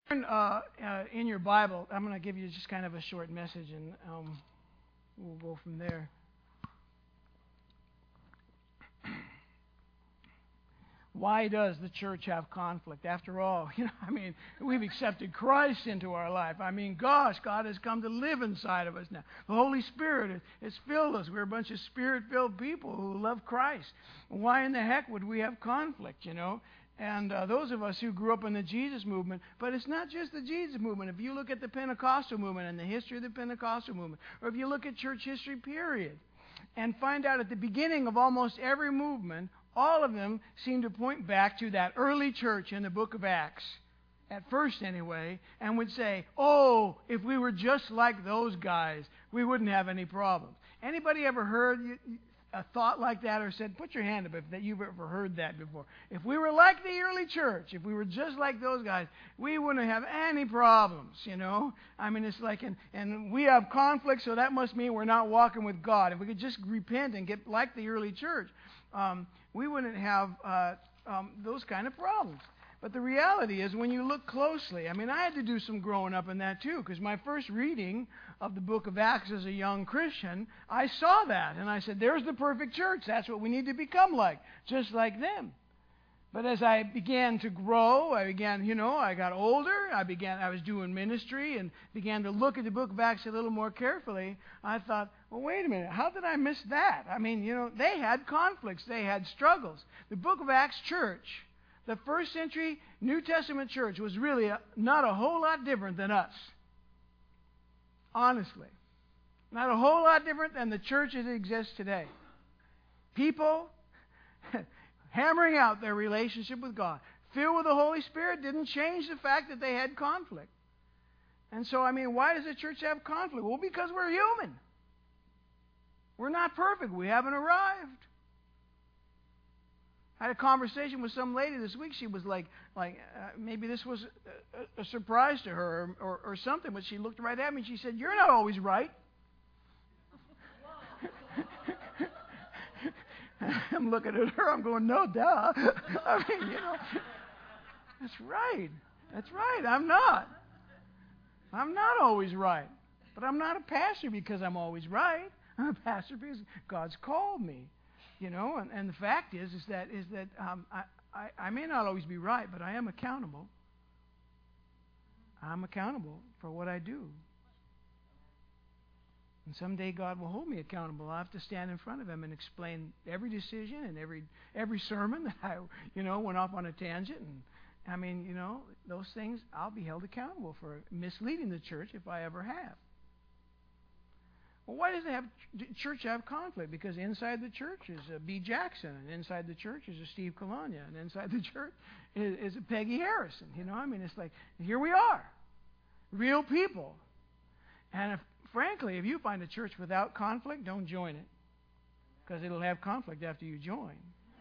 In your Bible, I'm going to give you just kind of a short message, and we'll go from there. Why does the church have conflict? After all, we've accepted Christ into our life. God has come to live inside of us now. The Holy Spirit has filled us. We're a bunch of Spirit-filled people who love Christ. Why in the heck would we have conflict, And those of us who grew up in the Jesus movement, but it's not just the Jesus movement. If you look at the Pentecostal movement and the history of the Pentecostal movement, or if you look at church history, period, and find out at the beginning of almost every movement, all of them seem to point back to that early church in the book of Acts, at first anyway, and would say, oh, if we were just like those guys, we wouldn't have any problems. Anybody ever heard a thought like that, or said, put your hand up if you've ever heard that before? If we were like the early church, if we were just like those guys, we wouldn't have any problems, It's like, and we have conflict, so that must mean we're not walking with God. If we could just repent and get like the early church, we wouldn't have those kind of problems. But the reality is, when you look closely, I had to do some growing up in that too, because my first reading of the book of Acts as a young Christian, I saw that, and I said, there's the perfect church. That's what we need to become like, just like them. But as I began to grow, I got older, I was doing ministry and began to look at the book of Acts a little more carefully. I thought, well, wait a minute, how did I miss that? They had conflicts, they had struggles. The book of Acts church, the first century New Testament church, was really not a whole lot different than us. Honestly. Not a whole lot different than the church as it exists today. People hammering out their relationship with God, filled with the Holy Spirit, didn't change the fact that they had conflict. And so, why does the church have conflict? Well, because we're human. We're not perfect. We haven't arrived. I had a conversation with some lady this week. She was like maybe this was a surprise to her or something, but she looked right at me and she said, "You're not always right." I'm looking at her. I'm going, "No, duh." That's right. That's right. I'm not always right. But I'm not a pastor because I'm always right. I'm a pastor because God's called me. And the fact is that I may not always be right, but I am accountable. I'm accountable for what I do. And someday God will hold me accountable. I'll have to stand in front of Him and explain every decision and every sermon that I, went off on a tangent. And those things, I'll be held accountable for misleading the church if I ever have. Well, why does the church have conflict? Because inside the church is a B. Jackson, and inside the church is a Steve Colonia, and inside the church is a Peggy Harrison. It's like, here we are, real people. And frankly, if you find a church without conflict, don't join it, because it'll have conflict after you join.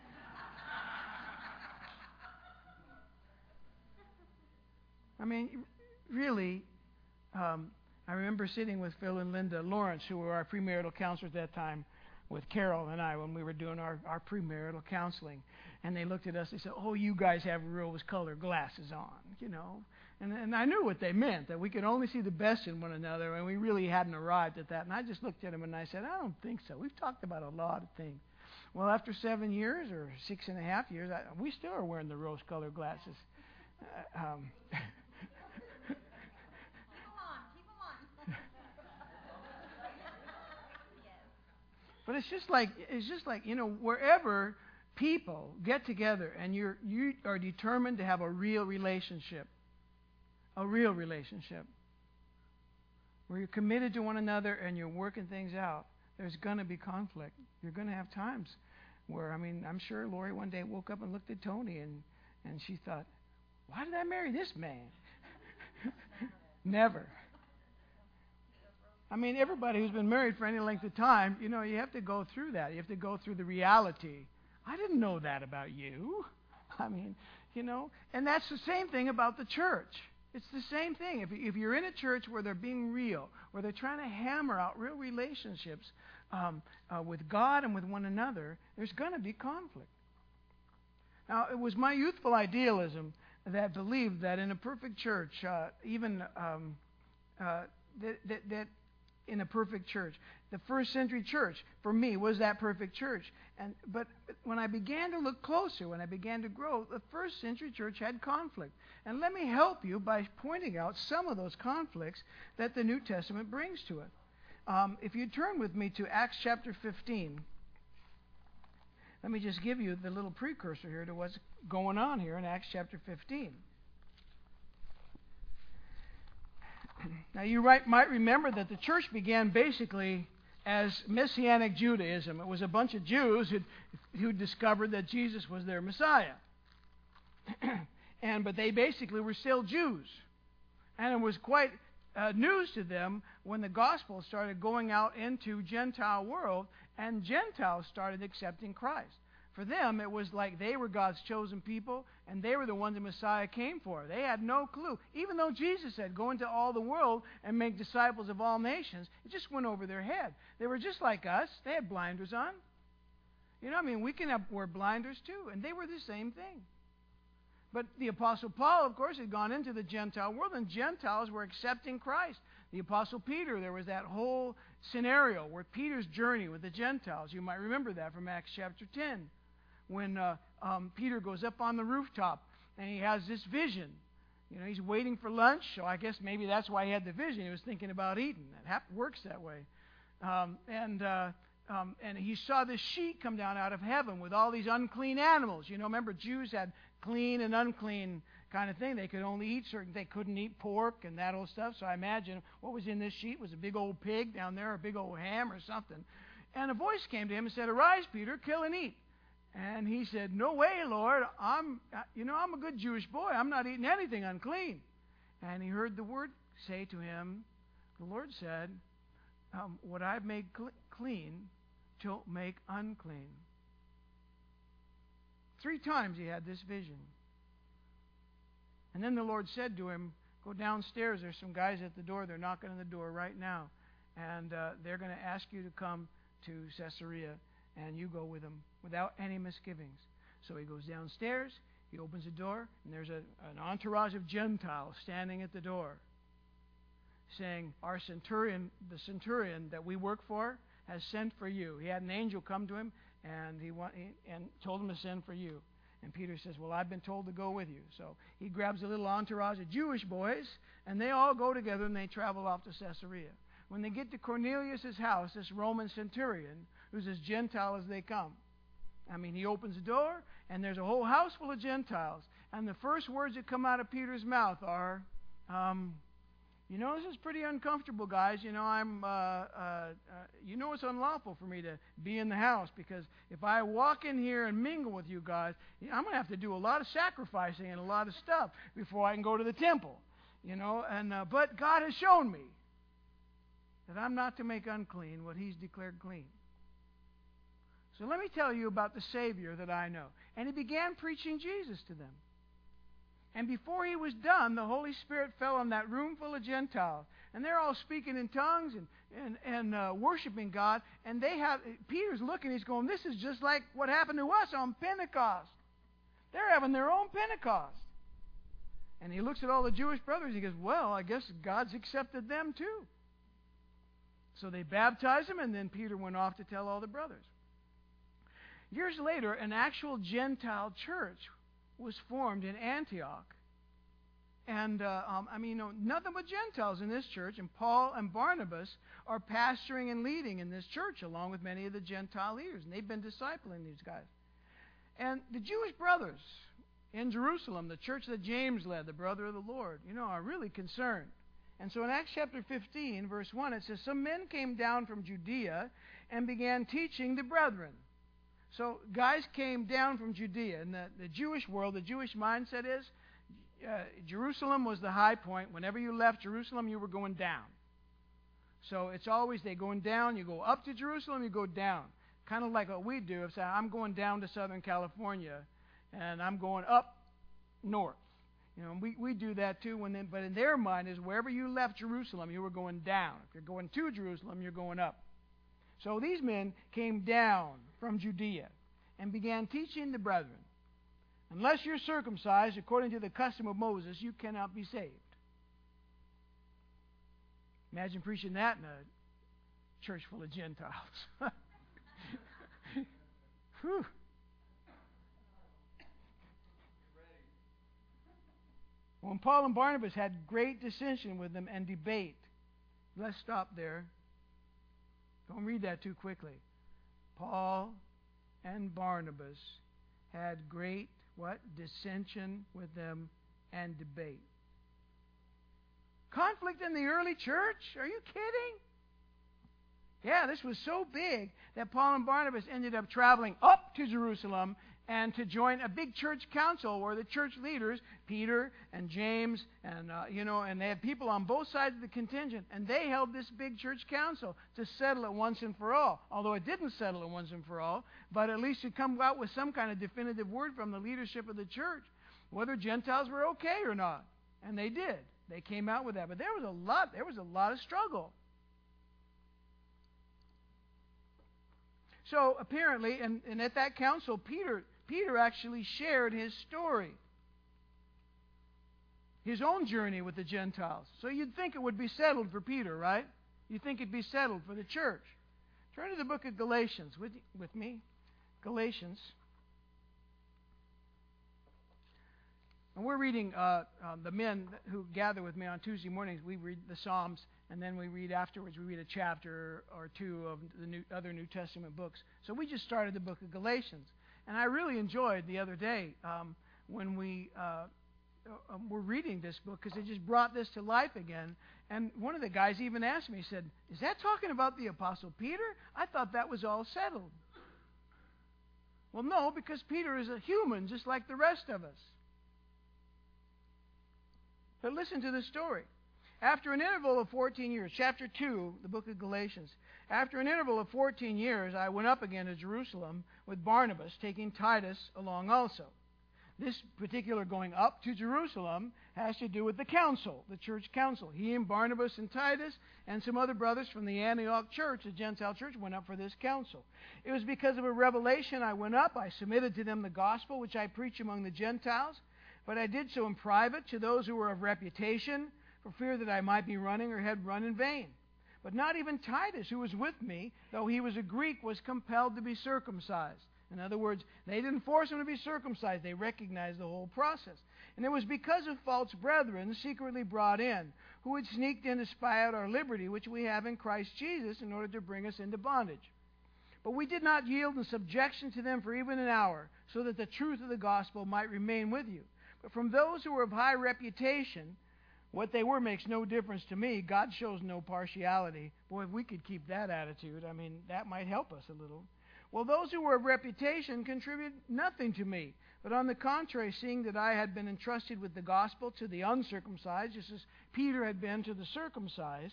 Really, I remember sitting with Phil and Linda Lawrence, who were our premarital counselors at that time, with Carol and I when we were doing our premarital counseling. And they looked at us, they said, "Oh, you guys have rose-colored glasses on," And I knew what they meant, that we could only see the best in one another, and we really hadn't arrived at that. And I just looked at them and I said, "I don't think so. We've talked about a lot of things." Well, after 7 years or 6.5 years, we still are wearing the rose-colored glasses. But it's just like wherever people get together and you are determined to have a real relationship, where you're committed to one another and you're working things out, there's going to be conflict. You're going to have times where, I'm sure Lori one day woke up and looked at Tony and she thought, "Why did I marry this man?" Never. Everybody who's been married for any length of time, you have to go through that. You have to go through the reality. I didn't know that about you. And that's the same thing about the church. It's the same thing. If you're in a church where they're being real, where they're trying to hammer out real relationships with God and with one another, there's going to be conflict. Now, it was my youthful idealism that believed that in a perfect church, that in a perfect church, the first century church for me was that perfect church. But when I began to look closer, when I began to grow, the first century church had conflict. And let me help you by pointing out some of those conflicts that the New Testament brings to it. If you turn with me to Acts chapter 15, let me just give you the little precursor here to what's going on here in Acts chapter 15. Now, you might remember that the church began basically as Messianic Judaism. It was a bunch of Jews who discovered that Jesus was their Messiah. But they basically were still Jews. And it was quite news to them when the gospel started going out into Gentile world and Gentiles started accepting Christ. For them, it was like they were God's chosen people, and they were the ones the Messiah came for. They had no clue. Even though Jesus said, go into all the world and make disciples of all nations, it just went over their head. They were just like us. They had blinders on. We can wear blinders too, and they were the same thing. But the Apostle Paul, of course, had gone into the Gentile world, and Gentiles were accepting Christ. The Apostle Peter, there was that whole scenario where Peter's journey with the Gentiles. You might remember that from Acts chapter 10. When Peter goes up on the rooftop and he has this vision. He's waiting for lunch, so I guess maybe that's why he had the vision. He was thinking about eating. It works that way. And he saw this sheet come down out of heaven with all these unclean animals. Remember, Jews had clean and unclean kind of thing. They could only eat certain. They couldn't eat pork and that old stuff. So I imagine what was in this sheet was a big old pig down there, a big old ham or something. And a voice came to him and said, "Arise, Peter, kill and eat." And he said, "No way, Lord. I'm a good Jewish boy. I'm not eating anything unclean." And he heard the word say to him, the Lord said, "What I've made clean, don't make unclean." 3 times he had this vision. And then the Lord said to him, "Go downstairs. There's some guys at the door. They're knocking on the door right now. And they're going to ask you to come to Caesarea. And you go with them without any misgivings." So he goes downstairs, he opens the door, and there's an entourage of Gentiles standing at the door saying, "Our centurion, the centurion that we work for, has sent for you." He had an angel come to him, and and told him to send for you. And Peter says, "Well, I've been told to go with you." So he grabs a little entourage of Jewish boys, and they all go together, and they travel off to Caesarea. When they get to Cornelius' house, this Roman centurion, who's as Gentile as they come. He opens the door, and there's a whole house full of Gentiles. And the first words that come out of Peter's mouth are, "This is pretty uncomfortable, guys. It's unlawful for me to be in the house, because if I walk in here and mingle with you guys, I'm going to have to do a lot of sacrificing and a lot of stuff before I can go to the temple. But God has shown me that I'm not to make unclean what He's declared clean. So let me tell you about the Savior that I know." And he began preaching Jesus to them. And before he was done, the Holy Spirit fell on that room full of Gentiles. And they're all speaking in tongues and worshiping God. And Peter's looking, he's going, "This is just like what happened to us on Pentecost. They're having their own Pentecost." And he looks at all the Jewish brothers, he goes, "Well, I guess God's accepted them too." So they baptized him, and then Peter went off to tell all the brothers. Years later, an actual Gentile church was formed in Antioch. And, nothing but Gentiles in this church. And Paul and Barnabas are pastoring and leading in this church, along with many of the Gentile leaders. And they've been discipling these guys. And the Jewish brothers in Jerusalem, the church that James led, the brother of the Lord, are really concerned. And so in Acts chapter 15, verse 1, it says, "Some men came down from Judea and began teaching the brethren." So guys came down from Judea. In the Jewish world, the Jewish mindset is Jerusalem was the high point. Whenever you left Jerusalem, you were going down. So it's always they're going down. You go up to Jerusalem, you go down. Kind of like what we do. If I'm going down to Southern California, and I'm going up north. We do that too. But in their mind is wherever you left Jerusalem, you were going down. If you're going to Jerusalem, you're going up. So these men came down from Judea and began teaching the brethren. Unless you're circumcised according to the custom of Moses, you cannot be saved. Imagine preaching that in a church full of Gentiles. Whew. When Paul and Barnabas had great dissension with them and debate. Let's stop there. Don't read that too quickly. Paul and Barnabas had great what? Dissension with them and debate. Conflict in the early church? Are you kidding? Yeah, this was so big that Paul and Barnabas ended up traveling up to Jerusalem and to join a big church council where the church leaders, Peter and James, and and they had people on both sides of the contingent, and they held this big church council to settle it once and for all. Although it didn't settle it once and for all, but at least to come out with some kind of definitive word from the leadership of the church, whether Gentiles were okay or not. And they did. They came out with that. But there was a lot of struggle. So apparently, and at that council, Peter actually shared his story, his own journey with the Gentiles. So you'd think it would be settled for Peter, right? You'd think it'd be settled for the church. Turn to the book of Galatians with me. Galatians. And we're reading, the men who gather with me on Tuesday mornings, we read the Psalms, and then we read a chapter or two of the other New Testament books. So we just started the book of Galatians. And I really enjoyed the other day when we were reading this book, because it just brought this to life again. And one of the guys even asked me, he said, "Is that talking about the Apostle Peter? I thought that was all settled." Well, no, because Peter is a human just like the rest of us. But listen to the story. After an interval of 14 years, chapter 2, the book of Galatians, after an interval of 14 years, I went up again to Jerusalem with Barnabas, taking Titus along also. This particular going up to Jerusalem has to do with the council, the church council. He and Barnabas and Titus and some other brothers from the Antioch church, the Gentile church, went up for this council. It was because of a revelation I went up. I submitted to them the gospel which I preach among the Gentiles, but I did so in private to those who were of reputation, for fear that I might be running or had run in vain. But not even Titus, who was with me, though he was a Greek, was compelled to be circumcised. In other words, they didn't force him to be circumcised. They recognized the whole process. And it was because of false brethren secretly brought in, who had sneaked in to spy out our liberty, which we have in Christ Jesus, in order to bring us into bondage. But we did not yield in subjection to them for even an hour, so that the truth of the gospel might remain with you. But from those who were of high reputation, what they were makes no difference to me. God shows no partiality. Boy, if we could keep that attitude, that might help us a little. Well, those who were of reputation contributed nothing to me. But on the contrary, seeing that I had been entrusted with the gospel to the uncircumcised, just as Peter had been to the circumcised,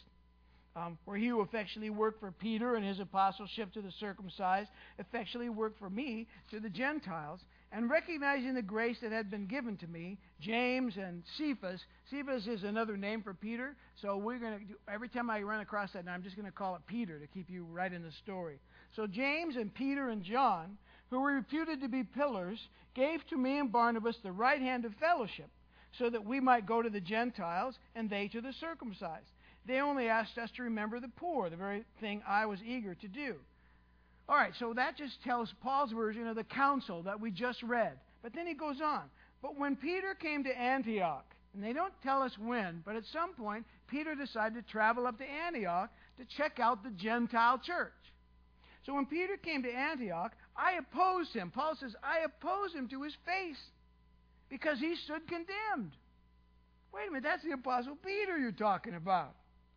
where he who effectually worked for Peter and his apostleship to the circumcised, effectually worked for me to the Gentiles, and recognizing the grace that had been given to me, James and Cephas. Cephas is another name for Peter, so we're going to, every time I run across that, I'm just going to call it Peter to keep you right in the story. So James and Peter and John, who were reputed to be pillars, gave to me and Barnabas the right hand of fellowship, so that we might go to the Gentiles and they to the circumcised. They only asked us to remember the poor, the very thing I was eager to do. All right, so that just tells Paul's version of the council that we just read. But then he goes on. But when Peter came to Antioch, and they don't tell us when, but at some point, Peter decided to travel up to Antioch to check out the Gentile church. So when Peter came to Antioch, I opposed him. Paul says, I opposed him to his face because he stood condemned. Wait a minute, that's the Apostle Peter you're talking about.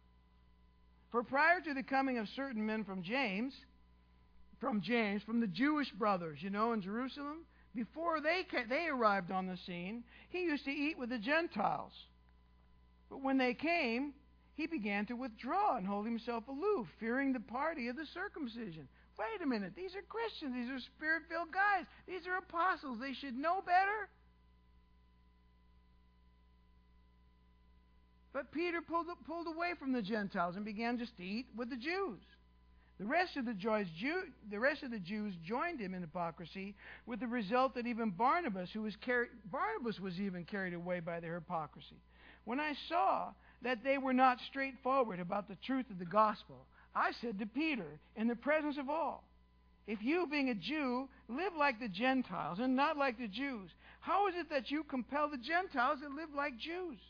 For prior to the coming of certain men from the Jewish brothers, in Jerusalem, before they arrived on the scene, he used to eat with the Gentiles. But when they came, he began to withdraw and hold himself aloof, fearing the party of the circumcision. Wait a minute, these are Christians, these are Spirit-filled guys, these are apostles, they should know better. But Peter pulled away from the Gentiles and began just to eat with the Jews. The rest of the Jews joined him in hypocrisy, with the result that even Barnabas was even carried away by their hypocrisy. When I saw that they were not straightforward about the truth of the gospel, I said to Peter, in the presence of all, if you, being a Jew, live like the Gentiles and not like the Jews, how is it that you compel the Gentiles to live like Jews?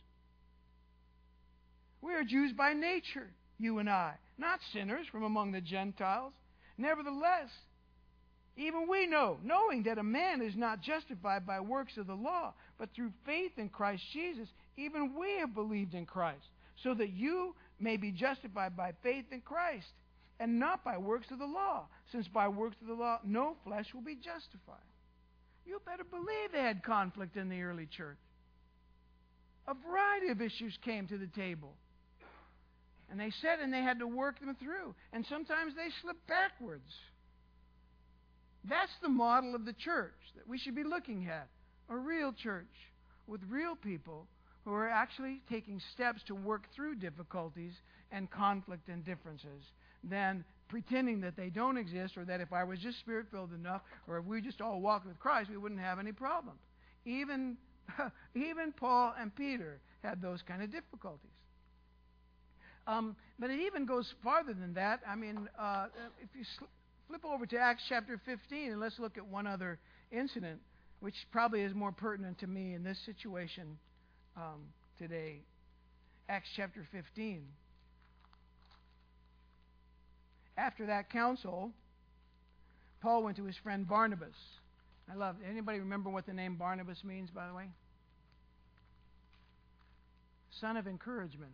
We are Jews by nature, you and I, not sinners from among the Gentiles. Nevertheless, even we know, knowing that a man is not justified by works of the law, but through faith in Christ Jesus, even we have believed in Christ, so that you may be justified by faith in Christ, and not by works of the law, since by works of the law no flesh will be justified. You better believe they had conflict in the early church. A variety of issues came to the table. And they said, and they had to work them through. And sometimes they slipped backwards. That's the model of the church that we should be looking at. A real church with real people who are actually taking steps to work through difficulties and conflict and differences, than pretending that they don't exist, or that if I was just Spirit-filled enough, or if we just all walked with Christ, we wouldn't have any problems. Even Paul and Peter had those kind of difficulties. But it even goes farther than that. I mean, if you flip over to Acts chapter 15, and let's look at one other incident, which probably is more pertinent to me in this situation today. Acts chapter 15. After that council, Paul went to his friend Barnabas. Anybody remember what the name Barnabas means, by the way? Son of encouragement.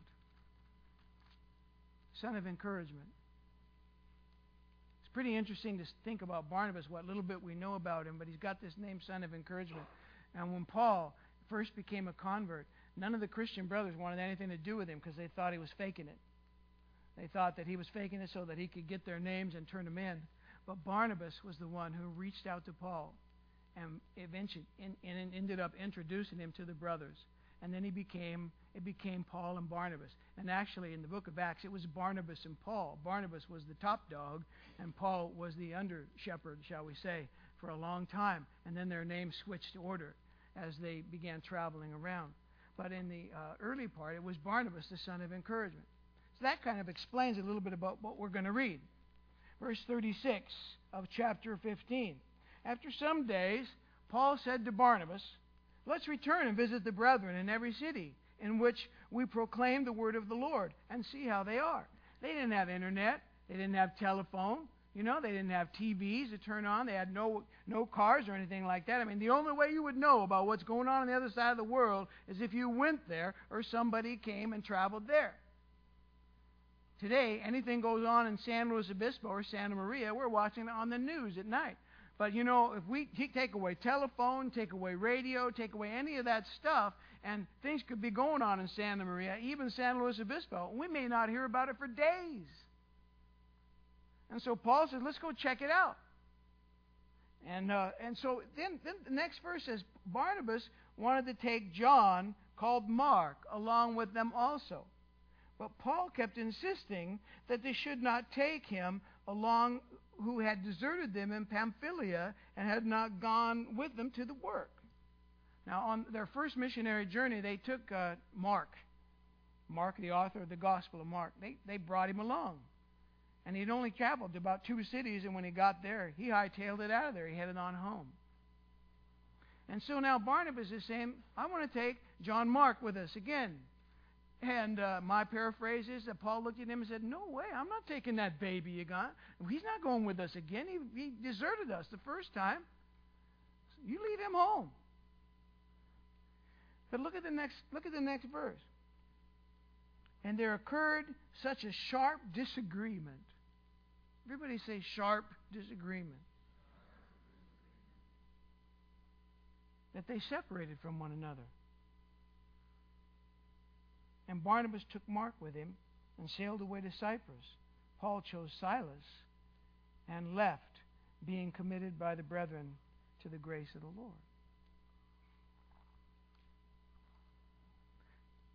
Son of encouragement. It's pretty interesting to think about Barnabas, what little bit we know about him, but he's got this name, Son of Encouragement. And when Paul first became a convert, none of the Christian brothers wanted anything to do with him because they thought he was faking it. They thought that he was faking it so that he could get their names and turn them in. But Barnabas was the one who reached out to Paul and eventually ended up introducing him to the brothers. And then it became Paul and Barnabas. And actually, in the book of Acts, it was Barnabas and Paul. Barnabas was the top dog, and Paul was the under shepherd, shall we say, for a long time. And then their names switched order as they began traveling around. But in the early part, it was Barnabas, the son of encouragement. So that kind of explains a little bit about what we're going to read. Verse 36 of chapter 15. After some days, Paul said to Barnabas, let's return and visit the brethren in every city in which we proclaim the word of the Lord and see how they are. They didn't have internet. They didn't have telephone. They didn't have TVs to turn on. They had no cars or anything like that. I mean, the only way you would know about what's going on the other side of the world is if you went there or somebody came and traveled there. Today, anything goes on in San Luis Obispo or Santa Maria, we're watching it on the news at night. But, if we take away telephone, take away radio, take away any of that stuff, and things could be going on in Santa Maria, even San Luis Obispo, we may not hear about it for days. And so Paul says, let's go check it out. And so then the next verse says, Barnabas wanted to take John, called Mark, along with them also. But Paul kept insisting that they should not take him along, who had deserted them in Pamphylia and had not gone with them to the work. Now, on their first missionary journey, they took Mark, the author of the Gospel of Mark. They brought him along. And he'd only traveled to about 2 cities, and when he got there, he hightailed it out of there. He headed on home. And so now Barnabas is saying, I want to take John Mark with us again. And my paraphrase is that Paul looked at him and said, no way, I'm not taking that baby you got. He's not going with us again. He deserted us the first time. You leave him home. But look at the next verse. And there occurred such a sharp disagreement. Everybody say sharp disagreement. That they separated from one another. And Barnabas took Mark with him and sailed away to Cyprus. Paul chose Silas and left, being committed by the brethren to the grace of the Lord.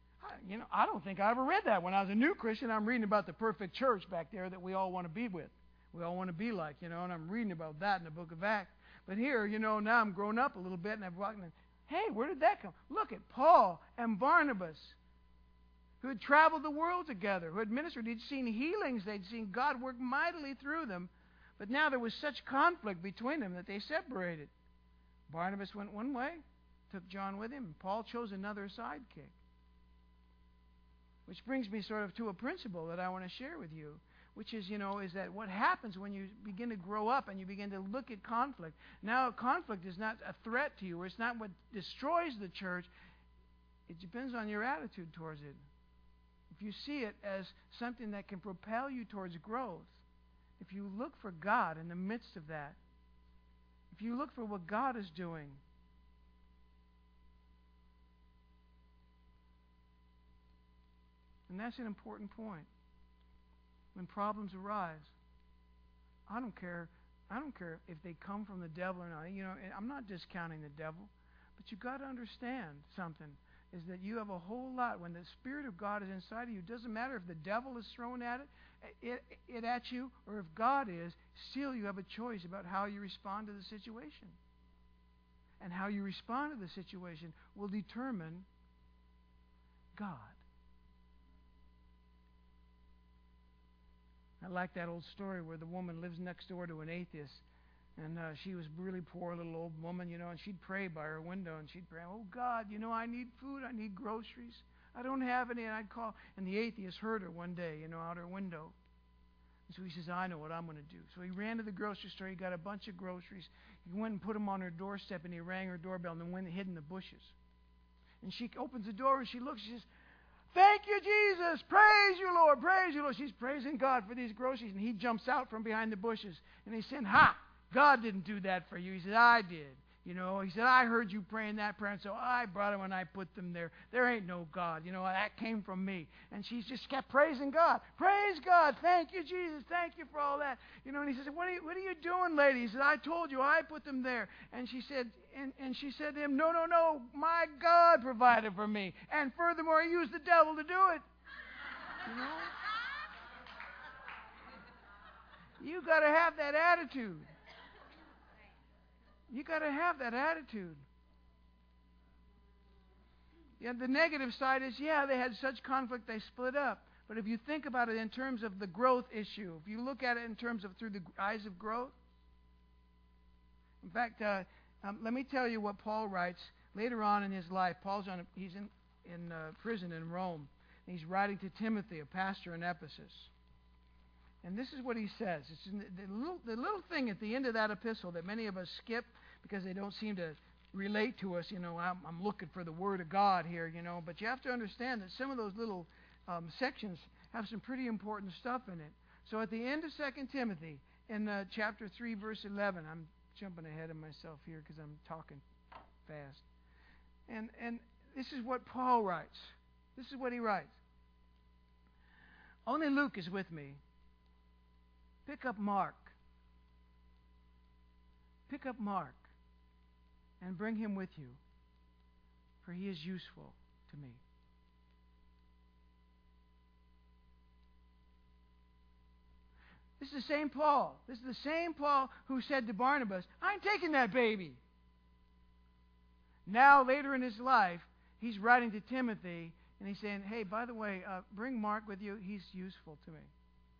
I don't think I ever read that when I was a new Christian. I'm reading about the perfect church back there that we all want to be with. we all want to be like, and I'm reading about that in the book of Acts. But here, now I'm grown up a little bit, and I've walked in. Hey, where did that come? Look at Paul and Barnabas, who had traveled the world together, who had ministered. They'd seen healings. They'd seen God work mightily through them. But now there was such conflict between them that they separated. Barnabas went one way, took John with him, and Paul chose another sidekick. Which brings me sort of to a principle that I want to share with you, which is, is that what happens when you begin to grow up and you begin to look at conflict. Now, conflict is not a threat to you, or it's not what destroys the church. It depends on your attitude towards it. If you see it as something that can propel you towards growth, if you look for God in the midst of that, if you look for what God is doing, and that's an important point. When problems arise, I don't care if they come from the devil or not. I'm not discounting the devil, but you've got to understand something, is that you have a whole lot. When the Spirit of God is inside of you, it doesn't matter if the devil is thrown at it at you, or if God is, still you have a choice about how you respond to the situation. And how you respond to the situation will determine God. I like that old story where the woman lives next door to an atheist, and she was a really poor little old woman, and she'd pray by her window, and she'd pray, "Oh God, I need food, I need groceries, I don't have any," and I'd call, and the atheist heard her one day, out her window, and so he says, "I know what I'm going to do." So he ran to the grocery store, he got a bunch of groceries, he went and put them on her doorstep, and he rang her doorbell, and then went and hid in the bushes, and she opens the door, and she looks, she says, "Thank you, Jesus. Praise you, Lord. Praise you, Lord." She's praising God for these groceries. And he jumps out from behind the bushes. And he said, "Ha! God didn't do that for you." He said, "I did. He said, "I heard you praying that prayer, and so I brought them and I put them there. There ain't no God. That came from me." And she just kept praising God. "Praise God. Thank you, Jesus. Thank you for all that." And he said, what are you doing, lady?" He said, "I told you. I put them there." And she said, and she said to him, No. My God provided for me. And furthermore, he used the devil to do it. You got to have that attitude. You got to have that attitude. Yeah, the negative side is, they had such conflict, they split up. But if you think about it in terms of the growth issue, if you look at it in terms of through the eyes of growth, in fact, let me tell you what Paul writes later on in his life. He's in prison in Rome. And he's writing to Timothy, a pastor in Ephesus. And this is what he says. It's the little thing at the end of that epistle that many of us skip because they don't seem to relate to us. I'm looking for the Word of God here, But you have to understand that some of those little sections have some pretty important stuff in it. So at the end of 2 Timothy, in chapter 3, verse 11, I'm jumping ahead of myself here because I'm talking fast. And this is what Paul writes. This is what he writes. "Only Luke is with me. Pick up Mark. Pick up Mark and bring him with you, for he is useful to me." This is the same Paul. This is the same Paul who said to Barnabas, "I ain't taking that baby." Now, later in his life, he's writing to Timothy, and he's saying, "Hey, by the way, bring Mark with you. He's useful to me."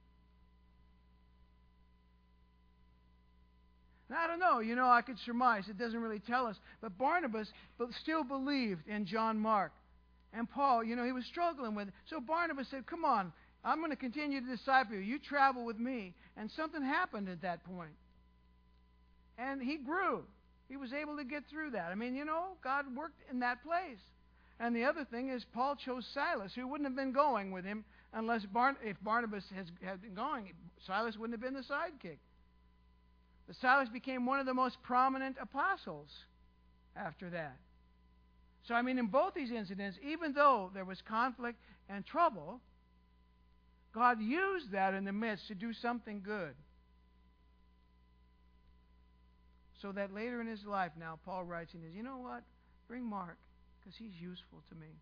Now, I don't know. I could surmise. It doesn't really tell us. But Barnabas still believed in John Mark. And Paul, he was struggling with it. So Barnabas said, "Come on, I'm going to continue to disciple you. You travel with me." And something happened at that point. And he grew. He was able to get through that. God worked in that place. And the other thing is Paul chose Silas, who wouldn't have been going with him unless if Barnabas had been going. Silas wouldn't have been the sidekick. But Silas became one of the most prominent apostles after that. So, in both these incidents, even though there was conflict and trouble, God used that in the midst to do something good. So that later in his life now, Paul writes and says, "You know what? Bring Mark, because he's useful to me."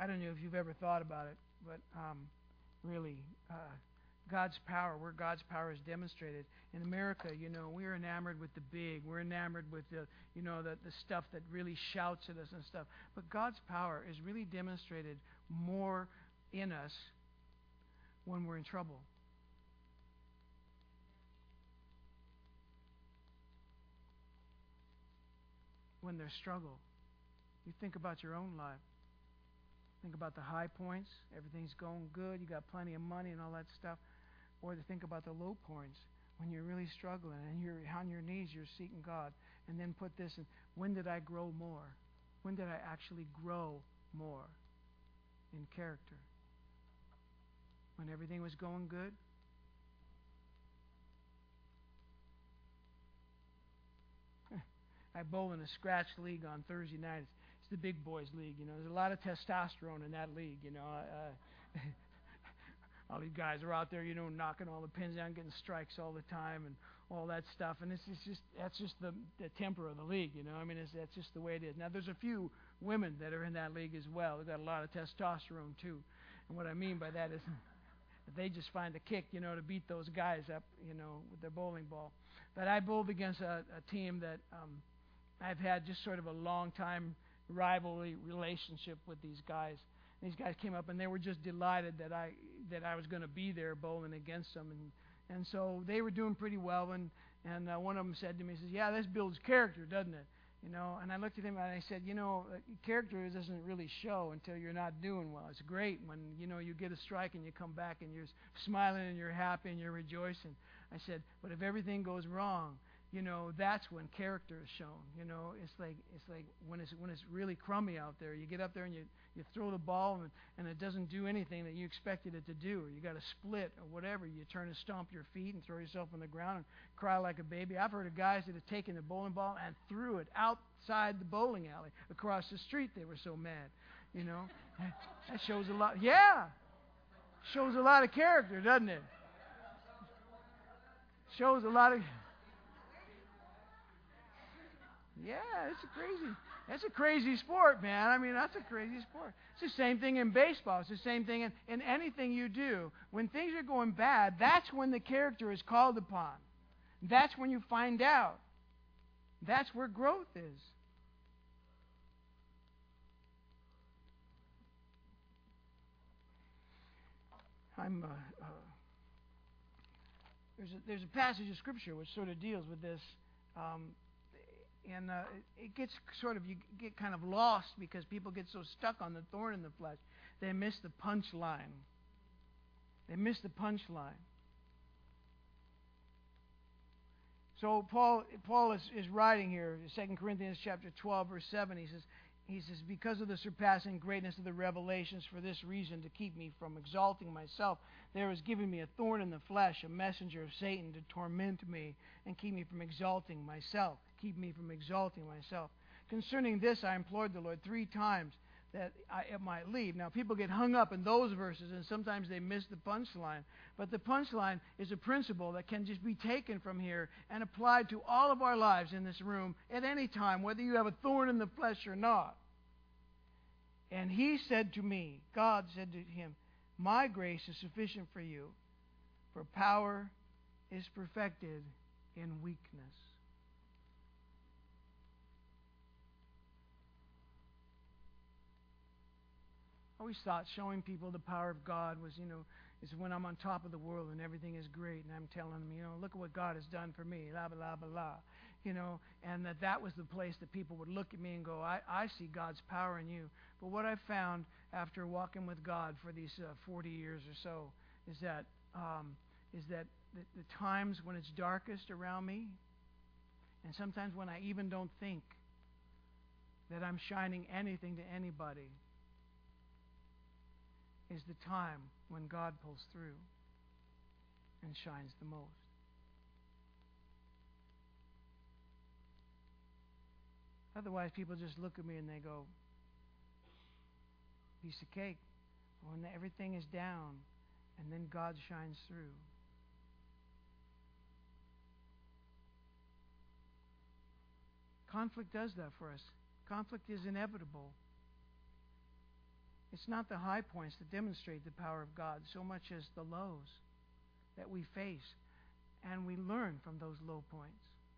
I don't know if you've ever thought about it, but really, God's power, where God's power is demonstrated. In America, we're enamored with the big. We're enamored with the stuff that really shouts at us and stuff. But God's power is really demonstrated more in us when we're in trouble. When there's struggle. You think about your own life. Think about the high points. Everything's going good. You got plenty of money and all that stuff. Or to think about the low points when you're really struggling and you're on your knees, you're seeking God. And then put this in, when did I grow more? When did I actually grow more in character? When everything was going good? I bowl in a scratch league on Thursday nights. It's the big boys league, There's a lot of testosterone in that league, All these guys are out there, knocking all the pins down, getting strikes all the time, and all that stuff. And that's just the temper of the league, that's just the way it is. Now, there's a few women that are in that league as well. They've got a lot of testosterone too. And what I mean by that is that they just find a kick, to beat those guys up, with their bowling ball. But I bowled against a team that I've had just sort of a long time rivalry relationship with these guys. And these guys came up and they were just delighted that I was going to be there bowling against them, and so they were doing pretty well. And one of them said to me, he says, "Yeah, this builds character, doesn't it?" And I looked at him and I said, character doesn't really show until you're not doing well. It's great when you get a strike and you come back and you're smiling and you're happy and you're rejoicing. I said, but if everything goes wrong, that's when character is shown. It's like when it's really crummy out there. You get up there and you throw the ball and it doesn't do anything that you expected it to do. Or you got a split or whatever. You turn and stomp your feet and throw yourself on the ground and cry like a baby. I've heard of guys that have taken the bowling ball and threw it outside the bowling alley across the street. They were so mad. That shows a lot. Yeah, shows a lot of character, doesn't it? Shows a lot of. Yeah, it's a crazy sport, man. That's a crazy sport. It's the same thing in baseball. It's the same thing in anything you do. When things are going bad, that's when the character is called upon. That's when you find out. That's where growth is. There's a passage of Scripture which sort of deals with this. And it gets you get kind of lost because people get so stuck on the thorn in the flesh. They miss the punchline. So Paul is writing here, 2 Corinthians chapter 12, verse 7. He says, because of the surpassing greatness of the revelations, for this reason, to keep me from exalting myself, there is given me a thorn in the flesh, a messenger of Satan to torment me and keep me from exalting myself. Concerning this, I implored the Lord 3 times that it might leave. Now, people get hung up in those verses, and sometimes they miss the punchline. But the punchline is a principle that can just be taken from here and applied to all of our lives in this room at any time, whether you have a thorn in the flesh or not. And he said to me, God said to him, my grace is sufficient for you, for power is perfected in weakness. I always thought showing people the power of God was, is when I'm on top of the world and everything is great and I'm telling them, look at what God has done for me, blah, blah, blah, blah, and that was the place that people would look at me and go, I see God's power in you. But what I found after walking with God for these 40 years or so is that the times when it's darkest around me, and sometimes when I even don't think that I'm shining anything to anybody, is the time when God pulls through and shines the most. Otherwise, people just look at me and they go, piece of cake. When everything is down, and then God shines through. Conflict does that for us. Conflict is inevitable. It's not the high points that demonstrate the power of God so much as the lows that we face, and we learn from those low points.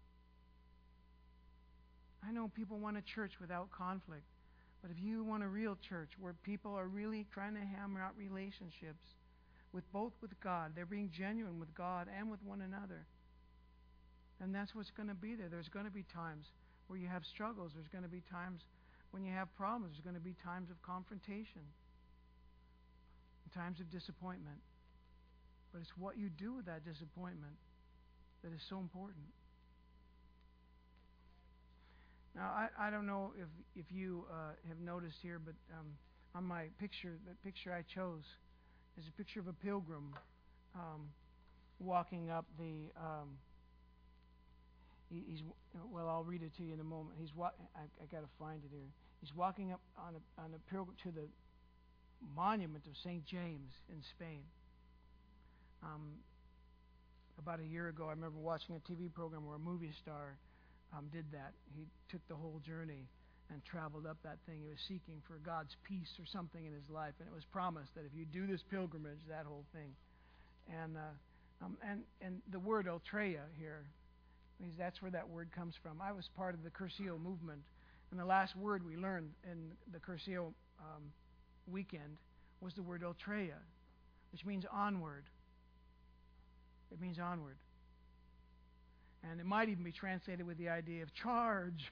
I know people want a church without conflict, but if you want a real church where people are really trying to hammer out relationships with God, they're being genuine with God and with one another, and that's what's going to be there. There's going to be times where you have struggles. There's going to be times when you have problems. There's going to be times of confrontation and times of disappointment. But it's what you do with that disappointment that is so important. Now, I don't know if you have noticed here, but on my picture, the picture I chose is a picture of a pilgrim walking up the... I'll read it to you in a moment. I got to find it here. He's walking up on a pilgrim to the monument of St. James in Spain. About a year ago, I remember watching a TV program where a movie star did that. He took the whole journey and traveled up that thing. He was seeking for God's peace or something in his life, and it was promised that if you do this pilgrimage, that whole thing. And the word Ultreya here, that's where that word comes from. I was part of the Cursillo movement, and the last word we learned in the Cursillo weekend was the word Ultreya, which means onward. It means onward. And it might even be translated with the idea of charge,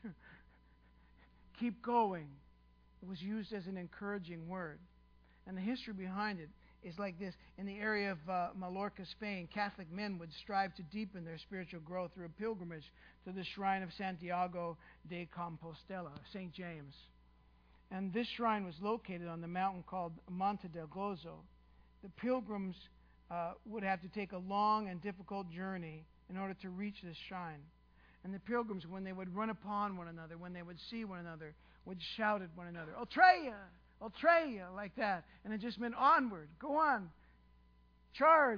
keep going. It was used as an encouraging word. And the history behind it is like this. In the area of Mallorca, Spain, Catholic men would strive to deepen their spiritual growth through a pilgrimage to the shrine of Santiago de Compostela, St. James. And this shrine was located on the mountain called Monte del Gozo. The pilgrims would have to take a long and difficult journey in order to reach this shrine. And the pilgrims, when they would run upon one another, when they would see one another, would shout at one another, Ultreya! Ultreya, like that. And it just meant onward, go on, charge,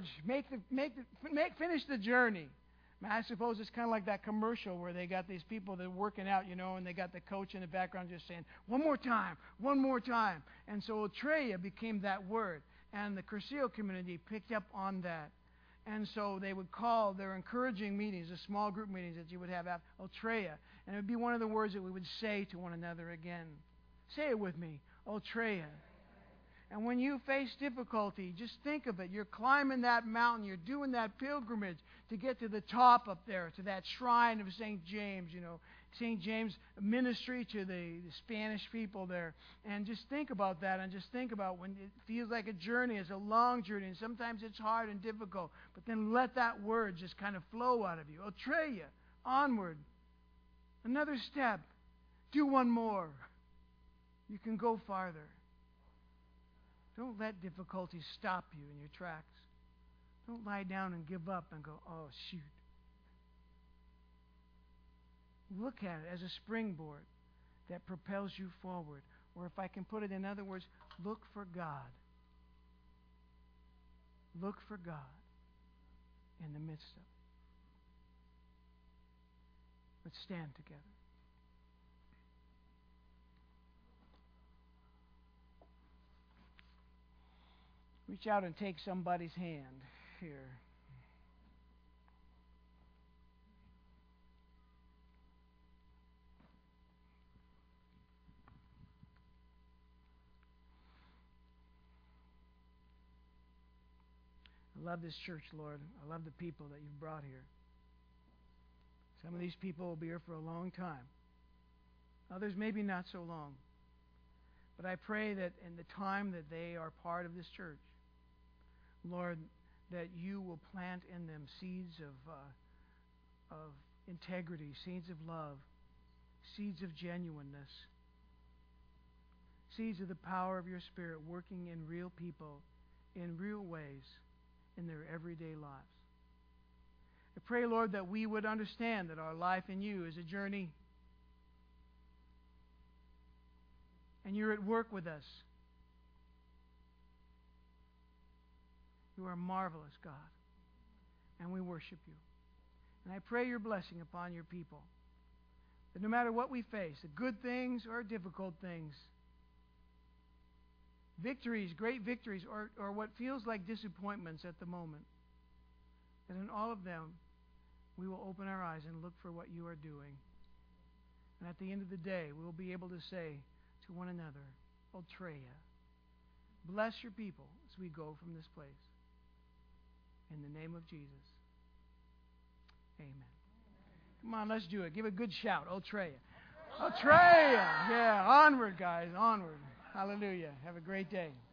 finish the journey. I suppose it's kind of like that commercial where they got these people that are working out, and they got the coach in the background just saying, one more time. And so Ultreya became that word. And the Cursillo community picked up on that. And so they would call their encouraging meetings, the small group meetings that you would have at Ultreya. And it would be one of the words that we would say to one another again. Say it with me, Ultreya. And when you face difficulty, just think of it. You're climbing that mountain. You're doing that pilgrimage to get to the top up there, to that shrine of St. James, St. James ministry to the Spanish people there. And just think about that, and just think about when it feels like a journey. It's a long journey, and sometimes it's hard and difficult. But then let that word just kind of flow out of you. Ultreya, onward. Another step. Do one more. You can go farther. Don't let difficulty stop you in your tracks. Don't lie down and give up and go, oh, shoot. Look at it as a springboard that propels you forward. Or if I can put it in other words, look for God. Look for God in the midst of it. Let's stand together. Reach out and take somebody's hand here. I love this church, Lord. I love the people that you've brought here. Some of these people will be here for a long time. Others maybe not so long. But I pray that in the time that they are part of this church, Lord, that you will plant in them seeds of integrity, seeds of love, seeds of genuineness, seeds of the power of your Spirit working in real people, in real ways, in their everyday lives. I pray, Lord, that we would understand that our life in you is a journey, and you're at work with us. You are a marvelous God, and we worship you. And I pray your blessing upon your people, that no matter what we face, the good things or difficult things, victories, great victories, or what feels like disappointments at the moment, that in all of them, we will open our eyes and look for what you are doing. And at the end of the day, we'll be able to say to one another, Ultreia, bless your people as we go from this place. In the name of Jesus. Amen. Come on, let's do it. Give a good shout. Ultreia. Ultreia. Yeah, onward, guys, onward. Hallelujah. Have a great day.